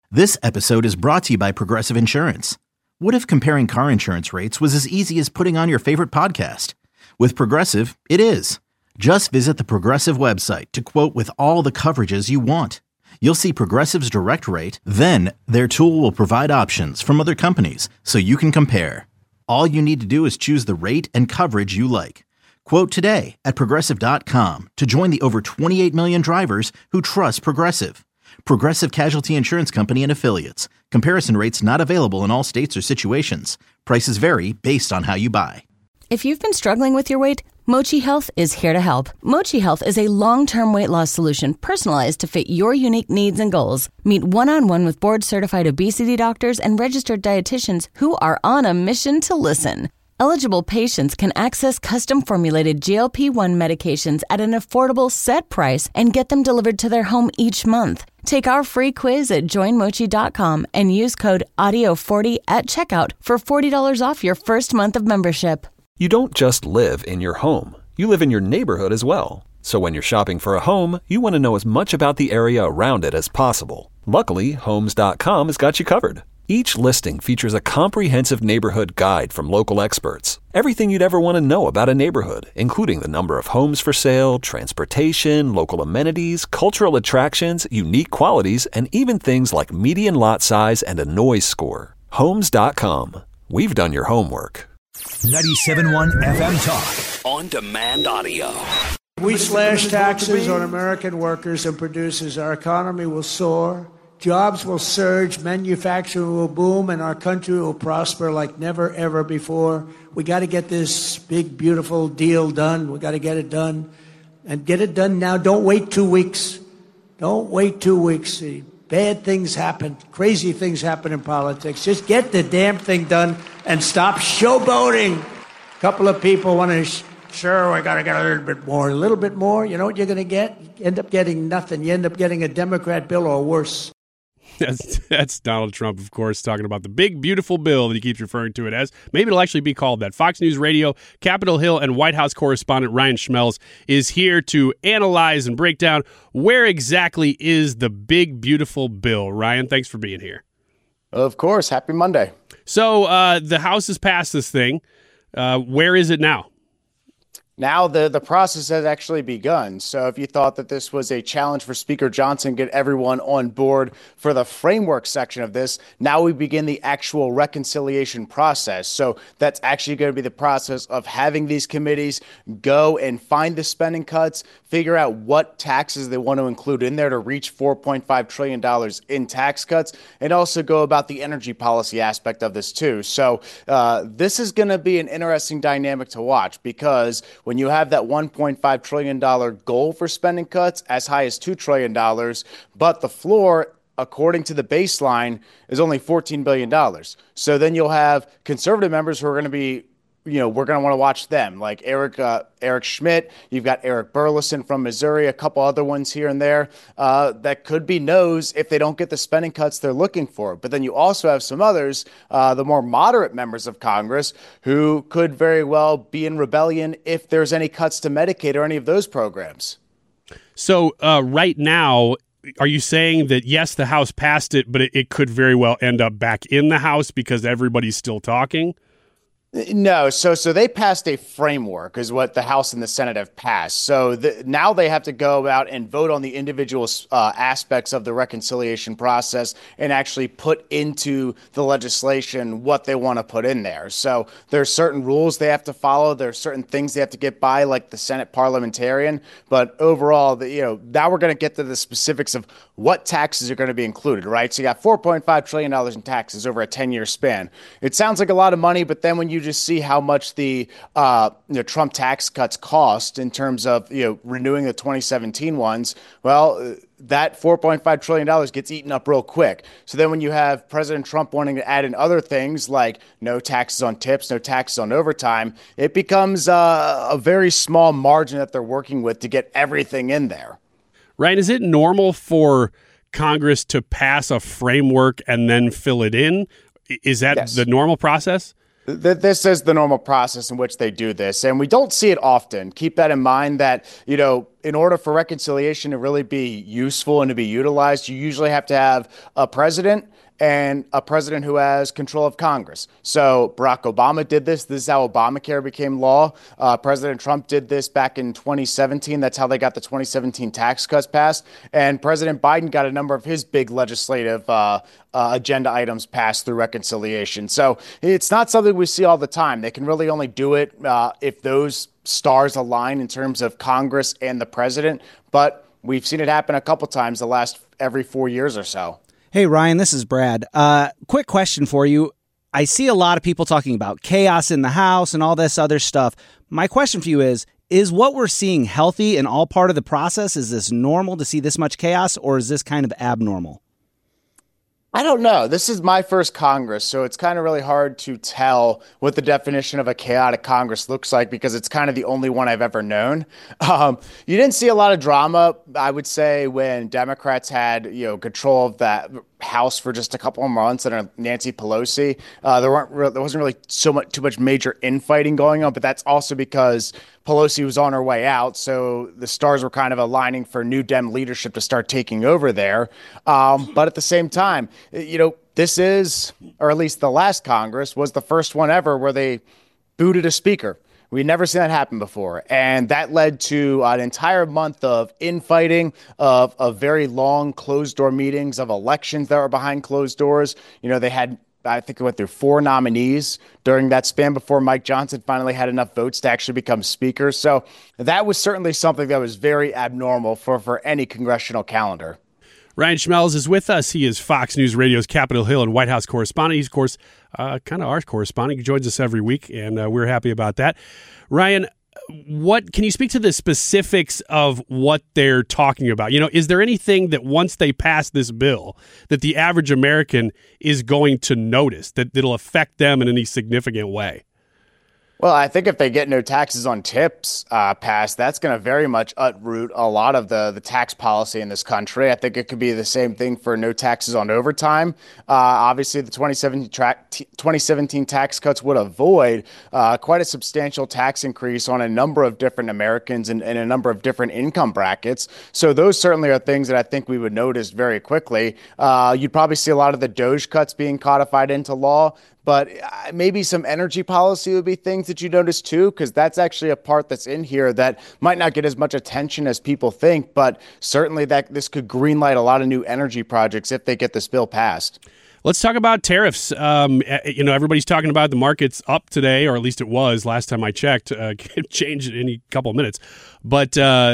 This episode is brought to you by Progressive Insurance. What if comparing car insurance rates was as easy as putting on your favorite podcast? With Progressive, it is. Just visit the Progressive website to quote with all the coverages you want. You'll see Progressive's direct rate, then their tool will provide options from other companies so you can compare. All you need to do is choose the rate and coverage you like. Quote today at Progressive.com to join the over 28 million drivers who trust Progressive. Progressive Casualty Insurance Company and Affiliates. Comparison rates not available in all states or situations. Prices vary based on how you buy. If you've been struggling with your weight, Mochi Health is here to help. Mochi Health is a long-term weight loss solution personalized to fit your unique needs and goals. Meet one-on-one with board-certified obesity doctors and registered dietitians who are on a mission to listen. Eligible patients can access custom-formulated GLP-1 medications at an affordable set price and get them delivered to their home each month. Take our free quiz at joinmochi.com and use code AUDIO40 at checkout for $40 off your first month of membership. You don't just live in your home. You live in your neighborhood as well. So when you're shopping for a home, you want to know as much about the area around it as possible. Luckily, Homes.com has got you covered. Each listing features a comprehensive neighborhood guide from local experts. Everything you'd ever want to know about a neighborhood, including the number of homes for sale, transportation, local amenities, cultural attractions, unique qualities, and even things like median lot size and a noise score. Homes.com. We've done your homework. 97.1 FM Talk. On demand audio. We slash taxes on American workers and producers. Our economy will soar. Jobs will surge, manufacturing will boom, and our country will prosper like never, ever before. We got to get this big, beautiful deal done. We got to get it done. And get it done now. Don't wait 2 weeks. Don't wait 2 weeks. Bad things happen. Crazy things happen in politics. Just get the damn thing done and stop showboating. A couple of people want to, sure, we got to get a little bit more. A little bit more? You know what you're going to get? You end up getting nothing. You end up getting a Democrat bill or worse. That's Donald Trump, of course, talking about the big, beautiful bill that he keeps referring to it as. Maybe it'll actually be called that. Fox News Radio, Capitol Hill, and White House correspondent Ryan Schmelz is here to analyze and break down where exactly is the big, beautiful bill. Ryan, thanks for being here. Of course. Happy Monday. So the House has passed this thing. Where is it now? Now the process has actually begun. So if you thought that this was a challenge for Speaker Johnson, get everyone on board for the framework section of this, now we begin the actual reconciliation process. So that's actually going to be the process of having these committees go and find the spending cuts, figure out what taxes they want to include in there to reach $4.5 trillion in tax cuts, and also go about the energy policy aspect of this too. So this is going to be an interesting dynamic to watch, because when you have that $1.5 trillion goal for spending cuts, as high as $2 trillion, but the floor, according to the baseline, is only $14 billion. So then you'll have conservative members who are going to be, we're going to want to watch them, like Eric Schmidt. You've got Eric Burlison from Missouri, a couple other ones here and there that could be no's if they don't get the spending cuts they're looking for. But then you also have some others, the more moderate members of Congress, who could very well be in rebellion if there's any cuts to Medicaid or any of those programs. So right now, are you saying that, yes, the House passed it, but it could very well end up back in the House because everybody's still talking? No, so they passed a framework, is what the House and the Senate have passed. So now they have to go out and vote on the individual aspects of the reconciliation process and actually put into the legislation what they want to put in there. So there's certain rules they have to follow. There's certain things they have to get by, like the Senate parliamentarian. But overall, now we're going to get to the specifics of what taxes are going to be included, right? So you got $4.5 trillion in taxes over a 10-year span. It sounds like a lot of money, but then when you just see how much the Trump tax cuts cost in terms of renewing the 2017 ones, well, that $4.5 trillion gets eaten up real quick. So then when you have President Trump wanting to add in other things like no taxes on tips, no taxes on overtime, it becomes a very small margin that they're working with to get everything in there. Ryan, is it normal for Congress to pass a framework and then fill it in? Is that the normal process? This is the normal process in which they do this, and we don't see it often. Keep that in mind that, in order for reconciliation to really be useful and to be utilized, you usually have to have a president and a president who has control of Congress. So Barack Obama did this. This is how Obamacare became law. President Trump did this back in 2017. That's how they got the 2017 tax cuts passed. And President Biden got a number of his big legislative agenda items passed through reconciliation. So it's not something we see all the time. They can really only do it if those stars align in terms of Congress and the president. But we've seen it happen a couple times the last every 4 years or so. Hey, Ryan, this is Brad. Quick question for you. I see a lot of people talking about chaos in the House and all this other stuff. My question for you is what we're seeing healthy and all part of the process? Is this normal to see this much chaos, or is this kind of abnormal? I don't know. This is my first Congress, so it's kind of really hard to tell what the definition of a chaotic Congress looks like because it's kind of the only one I've ever known. You didn't see a lot of drama, I would say, when Democrats had control of that House for just a couple of months under Nancy Pelosi. There wasn't really too much major infighting going on, but that's also because Pelosi was on her way out, so the stars were kind of aligning for new Dem leadership to start taking over there. But at the same time, this is, or at least the last Congress, was the first one ever where they booted a speaker. We'd never seen that happen before. And that led to an entire month of infighting, of very long closed-door meetings, of elections that were behind closed doors. They had, I think it went through 4 nominees during that span before Mike Johnson finally had enough votes to actually become speaker. So that was certainly something that was very abnormal for any congressional calendar. Ryan Schmelz is with us. He is Fox News Radio's Capitol Hill and White House correspondent. He's, of course, kind of our correspondent. He joins us every week, and we're happy about that. Ryan, can you speak to the specifics of what they're talking about? Is there anything that once they pass this bill that the average American is going to notice, that'll affect them in any significant way? Well, I think if they get no taxes on tips passed, that's going to very much uproot a lot of the tax policy in this country. I think it could be the same thing for no taxes on overtime. Obviously, the 2017 tax cuts would avoid quite a substantial tax increase on a number of different Americans and a number of different income brackets. So those certainly are things that I think we would notice very quickly. You'd probably see a lot of the DOGE cuts being codified into law. But maybe some energy policy would be things that you notice, too, because that's actually a part that's in here that might not get as much attention as people think. But certainly that this could greenlight a lot of new energy projects if they get this bill passed. Let's talk about tariffs. Everybody's talking about the market's up today, or at least it was last time I checked. It changed in any couple of minutes. But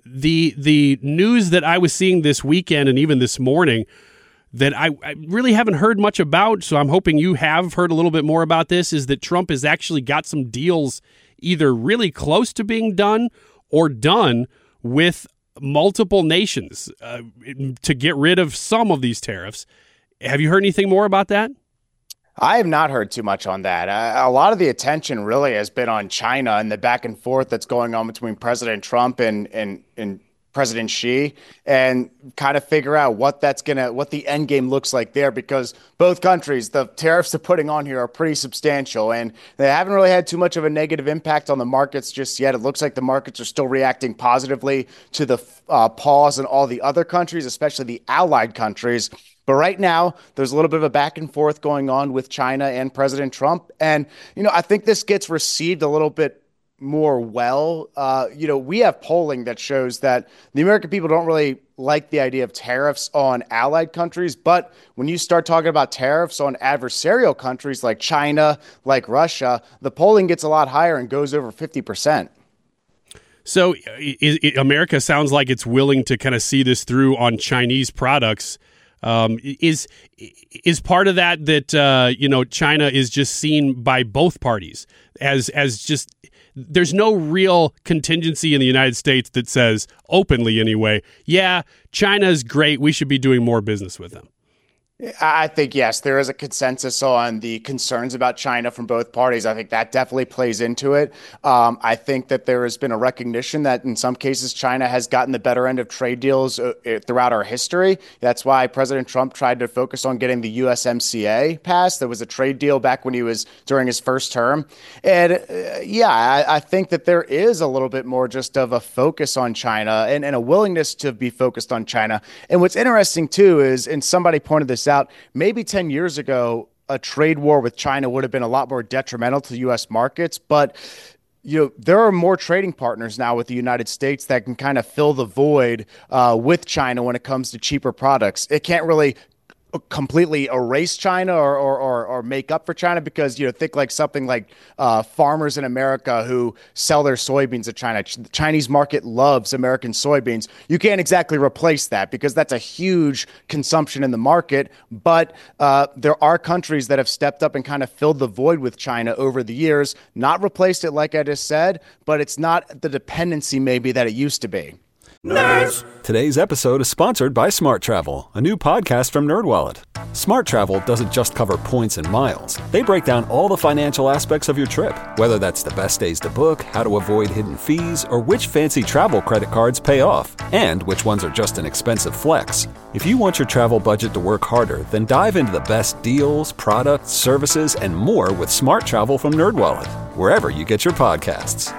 the news that I was seeing this weekend and even this morning that I really haven't heard much about, so I'm hoping you have heard a little bit more about this, is that Trump has actually got some deals either really close to being done or done with multiple nations to get rid of some of these tariffs. Have you heard anything more about that? I have not heard too much on that. A lot of the attention really has been on China and the back and forth that's going on between President Trump and President Xi, and kind of figure out what the end game looks like there, because both countries, the tariffs they're putting on here are pretty substantial, and they haven't really had too much of a negative impact on the markets just yet. It looks like the markets are still reacting positively to the pause in all the other countries, especially the allied countries. But right now, there's a little bit of a back and forth going on with China and President Trump. And, I think this gets received a little bit more well. We have polling that shows that the American people don't really like the idea of tariffs on allied countries. But when you start talking about tariffs on adversarial countries like China, like Russia, the polling gets a lot higher and goes over 50%. So America sounds like it's willing to kind of see this through on Chinese products. Is part of that China is just seen by both parties as just, there's no real contingency in the United States that says openly anyway, yeah, China's great, we should be doing more business with them. I think, yes, there is a consensus on the concerns about China from both parties. I think that definitely plays into it. I think that there has been a recognition that in some cases China has gotten the better end of trade deals throughout our history. That's why President Trump tried to focus on getting the USMCA passed. There was a trade deal back when he was during his first term. And I think that there is a little bit more just of a focus on China and a willingness to be focused on China. And what's interesting, too, is, and somebody pointed this out, maybe 10 years ago, a trade war with China would have been a lot more detrimental to U.S. markets. But, there are more trading partners now with the United States that can kind of fill the void with China when it comes to cheaper products. It can't really completely erase China or make up for China because, think like something like farmers in America who sell their soybeans to China. The Chinese market loves American soybeans. You can't exactly replace that because that's a huge consumption in the market. But there are countries that have stepped up and kind of filled the void with China over the years, not replaced it like I just said, but it's not the dependency maybe that it used to be. Nerds! Today's episode is sponsored by Smart Travel, a new podcast from NerdWallet. Smart Travel doesn't just cover points and miles. They break down all the financial aspects of your trip, whether that's the best days to book, how to avoid hidden fees, or which fancy travel credit cards pay off, and which ones are just an expensive flex. If you want your travel budget to work harder, then dive into the best deals, products, services, and more with Smart Travel from NerdWallet, wherever you get your podcasts.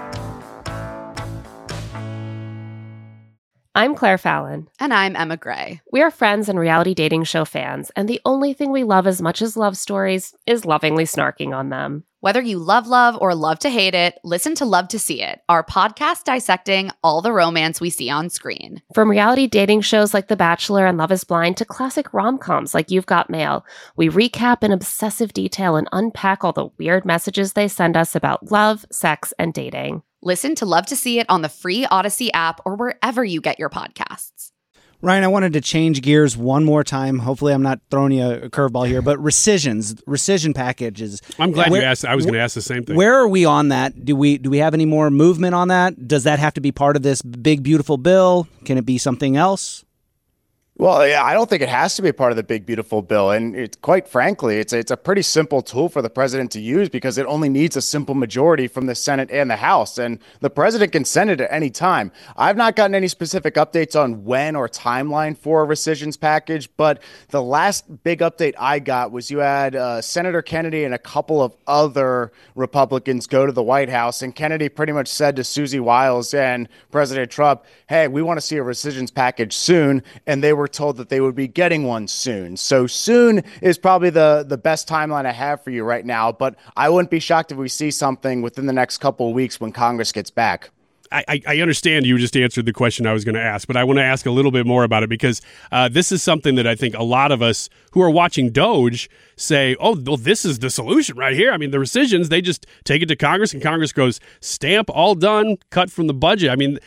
I'm Claire Fallon. And I'm Emma Gray. We are friends and reality dating show fans, and the only thing we love as much as love stories is lovingly snarking on them. Whether you love or love to hate it, listen to Love to See It, our podcast dissecting all the romance we see on screen. From reality dating shows like The Bachelor and Love is Blind to classic rom-coms like You've Got Mail, we recap in obsessive detail and unpack all the weird messages they send us about love, sex, and dating. Listen to Love to See It on the free Odyssey app or wherever you get your podcasts. Ryan, I wanted to change gears one more time. Hopefully I'm not throwing you a curveball here, but rescission packages. I'm glad you asked. I was going to ask the same thing. Where are we on that? Do we have any more movement on that? Does that have to be part of this big, beautiful bill? Can it be something else? Well, yeah, I don't think it has to be part of the big, beautiful bill. And quite frankly, it's a pretty simple tool for the president to use because it only needs a simple majority from the Senate and the House. And the president can send it at any time. I've not gotten any specific updates on when or timeline for a rescissions package. But the last big update I got was you had Senator Kennedy and a couple of other Republicans go to the White House. And Kennedy pretty much said to Susie Wiles and President Trump, hey, we want to see a rescissions package soon. And they were told that they would be getting one soon. So soon is probably the best timeline I have for you right now, but I wouldn't be shocked if we see something within the next couple of weeks when Congress gets back. I understand you just answered the question I was going to ask, but I want to ask a little bit more about it because this is something that I think a lot of us who are watching Doge say, oh, well, this is the solution right here. I mean, the rescissions, they just take it to Congress and Congress goes, stamp, all done, cut from the budget. I mean,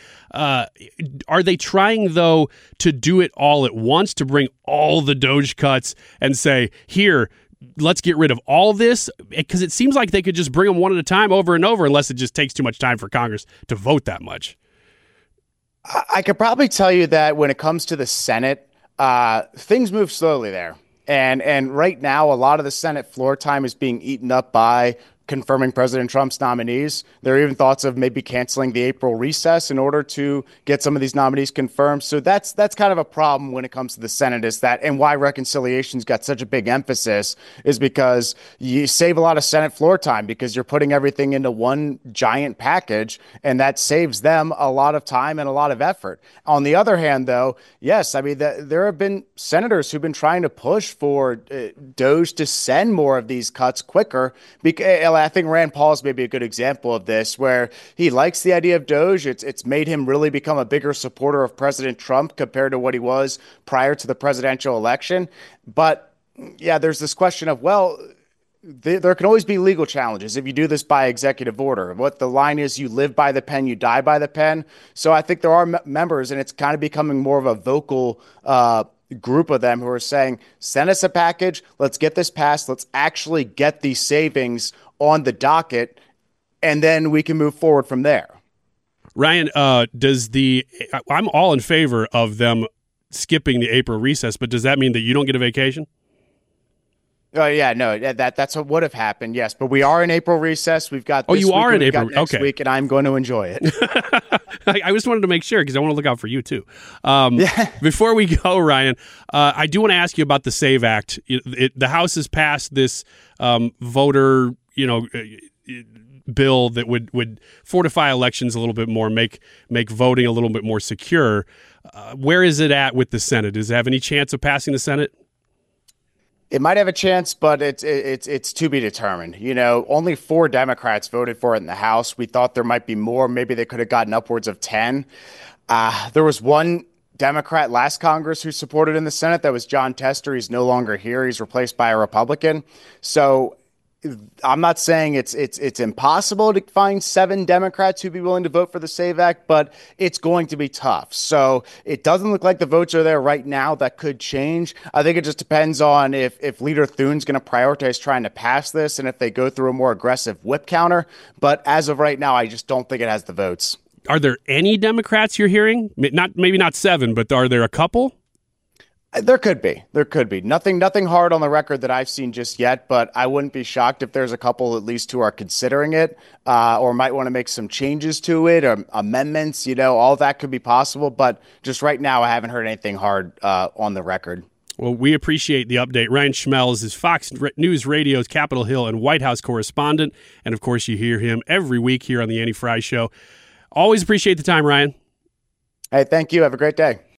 are they trying, though, to do it all at once, to bring all the Doge cuts and say, here, let's get rid of all this? Because it seems like they could just bring them one at a time over and over unless it just takes too much time for Congress to vote that much. I could probably tell you that when it comes to the Senate, things move slowly there. And right now, a lot of the Senate floor time is being eaten up by confirming President Trump's nominees. There are even thoughts of maybe canceling the April recess in order to get some of these nominees confirmed. So that's kind of a problem when it comes to the Senate, is that, and why reconciliation's got such a big emphasis is because you save a lot of Senate floor time because you're putting everything into one giant package, and that saves them a lot of time and a lot of effort. On the other hand, though, yes, I mean, there have been senators who've been trying to push for Doge to send more of these cuts quicker. I think Rand Paul is maybe a good example of this, where he likes the idea of Doge. It's made him really become a bigger supporter of President Trump compared to what he was prior to the presidential election. But yeah, there's this question of, well, there can always be legal challenges if you do this by executive order. What the line is, you live by the pen, you die by the pen. So I think there are members, and it's kind of becoming more of a vocal group of them who are saying, send us a package, let's get this passed, let's actually get these savings on the docket, and then we can move forward from there. Ryan, I'm all in favor of them skipping the April recess, but does that mean that you don't get a vacation? Oh yeah, no, that's what would have happened. Yes, but we are in April recess. We've got. Oh, this you week are and in we've April. got next Okay. week, and I'm going to enjoy it. I just wanted to make sure because I want to look out for you too. Before we go, Ryan, I do want to ask you about the SAVE Act. The House has passed this voter, bill that would fortify elections a little bit more, make voting a little bit more secure. Where is it at with the Senate? Does it have any chance of passing the Senate? It might have a chance, but it's to be determined. Only 4 Democrats voted for it in the House. We thought there might be more. Maybe they could have gotten upwards of 10. There was one Democrat last Congress who supported in the Senate. That was John Tester. He's no longer here. He's replaced by a Republican. So I'm not saying it's impossible to find 7 Democrats who'd be willing to vote for the SAVE Act, but it's going to be tough. So it doesn't look like the votes are there right now. That could change. I think it just depends on if Leader Thune's going to prioritize trying to pass this and if they go through a more aggressive whip counter. But as of right now, I just don't think it has the votes. Are there any Democrats you're hearing? Maybe not 7, but are there a couple? There could be. Nothing hard on the record that I've seen just yet, but I wouldn't be shocked if there's a couple at least who are considering it or might want to make some changes to it or amendments. All that could be possible. But just right now, I haven't heard anything hard on the record. Well, we appreciate the update. Ryan Schmelz is Fox News Radio's Capitol Hill and White House correspondent. And, of course, you hear him every week here on the Andy Fry Show. Always appreciate the time, Ryan. Hey, thank you. Have a great day.